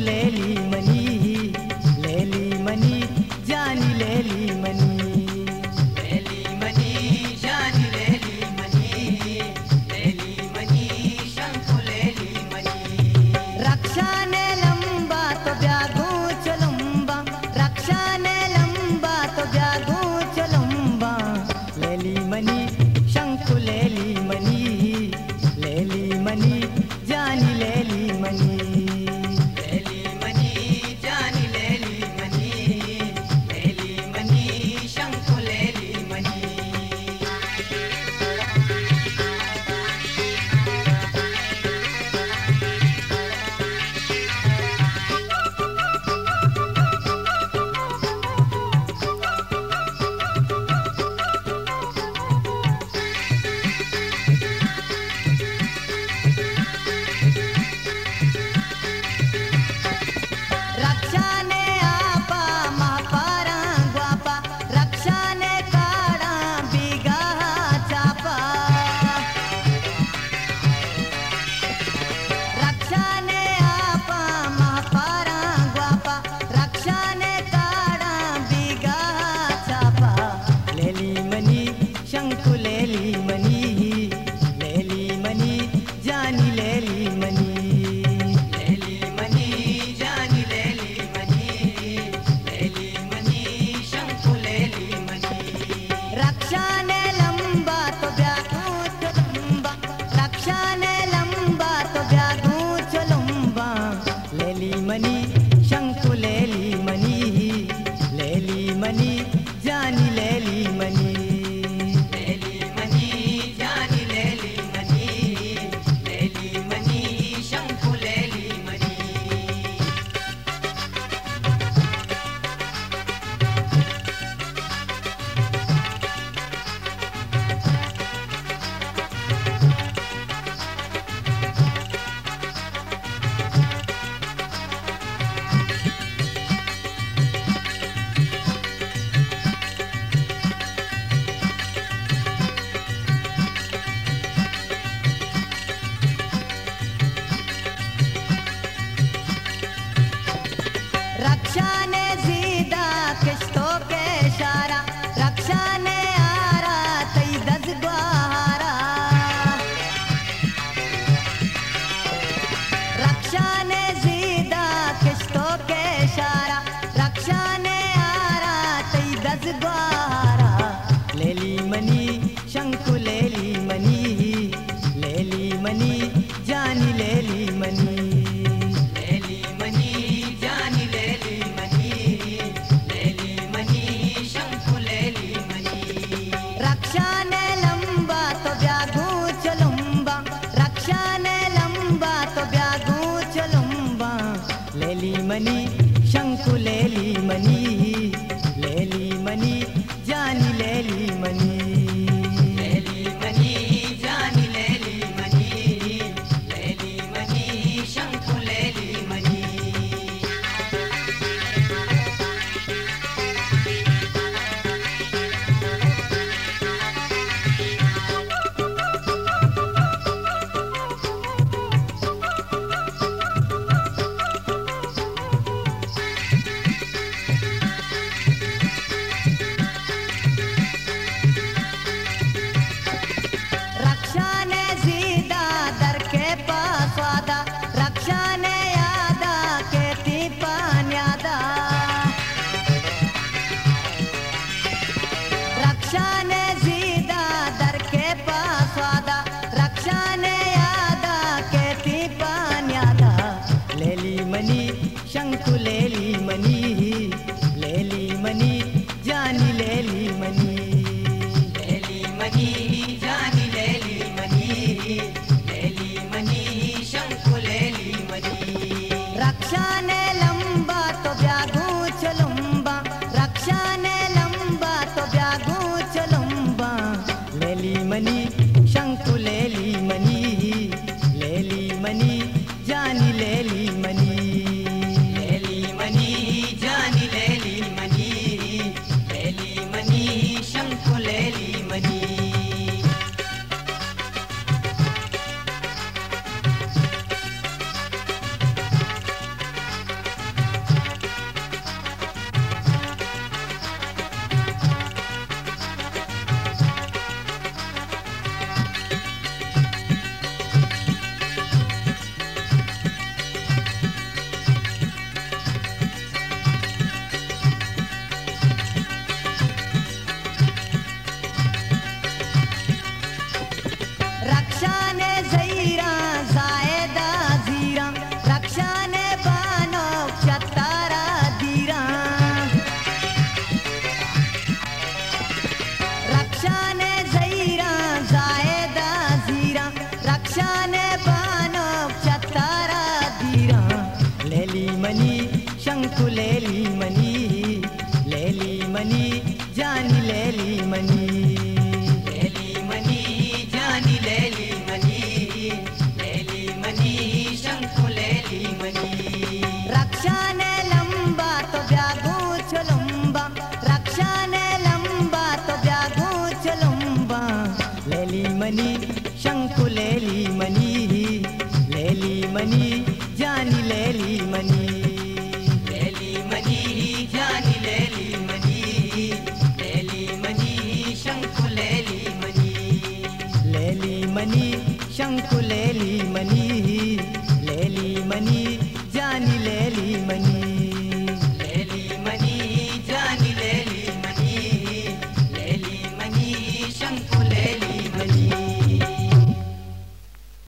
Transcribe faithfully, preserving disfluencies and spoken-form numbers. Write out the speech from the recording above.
लेली मनी, लेली मनी जानी लेली मनी, लेली मनी जानी लेली मनी, लेली मनी शंखु लेली मनी। रक्षा ने लंबा तो ब्यागू चलुम्बा, रक्षा ने लंबा तो ब्यागू चलुम्बा, लेली मनी शंखु लेली मनी, लेली मनी जानी लेली मनी, लेली मनी जानी लेली मनी, लेली मनी शंखु लेली मनी। रक्षा ने आपा महापारा ग्वापा, रक्षा ने काड़ा बीगा चापा, रक्षा ने आपा महापारा ग्वापा, रक्षा ने काड़ा बीगा चापा, लेली मनी शंखु लेली मनी, लेली मनी जानी लेली मनी, लेली मनी जानी लेली मनी, लेली मनी शंखु लेली मनी। रक्षा ने लंबा तो ब्यागू चलुम्बा, रक्षा ने लंबा तो ब्यागू चलुम्बा, लेली मनी शंखु लेली मनी, लेली मनी जानी लेली मनी, लेली मनी जानी लेली मनी, लेली मनी शंखु लेली मनी। रक्षा ने जीदा किश्तों के इशारा, रक्षा ने आरा तई दस ग्वारा, रक्षा ने जीदा किश्तों के इशारा, रक्षा ने आरा तई दस ग्वारा, लेली मनी शंखु लेली मनी, लेली मनी जानी लेली मनी, लेली मनी जानी लेली मनी, लेली मनी शंखु लेली मनी। रक्षा ने लंबा तो ब्यागू चलुम्बा, रक्षा ने लंबा तो ब्यागू चलुम्बा, लेली मनी शंखु लेली मनी, लेली मनी जानी लेली मनी, लेली मनी जानी लेली मनी, लेली मनी शंखु लेली मनी। रक्षा ने जीदा दर के पास वादा, रक्षा ने यादा के ती पान्यादा, रक्षा ने जीदा दर के पास वादा, रक्षा ने यादा के ती पान्यादा, लेली मनी शंखु लेली मनी, लेली मनी जानी लेली मनी, लेली मनी जानी लेली मनी, लेली मनी शंखु लेली मनी। रक्षा ने लंबा तो ब्यागू चलुम्बा, रक्षा ने लंबा तो ब्यागू चलुम्बा, लेली मनी शंखु लेली मनी, लेली मनी जानी लेली मनी, लेली मनी जानी लेली मनी, लेली मनी शंखु लेली मनी। लेली मनी शंकु लेली मनी, लेली मनी जानी लेली मनी। लेली मनी जानी लेली मनी, लेली मनी शंकु लेली मनी। रक्षा ने लंबा तो ब्यागू चलुम्बा, रक्षा ने लंबा तो ब्यागू चलुम्बा। लेली मनी शंकु लेली मनी, लेली मनी जानी लेली मनी। लेली मनी जानी लेली मनी, लेली मनी शंकु लेली मनी। लेली मनी शंकु लेली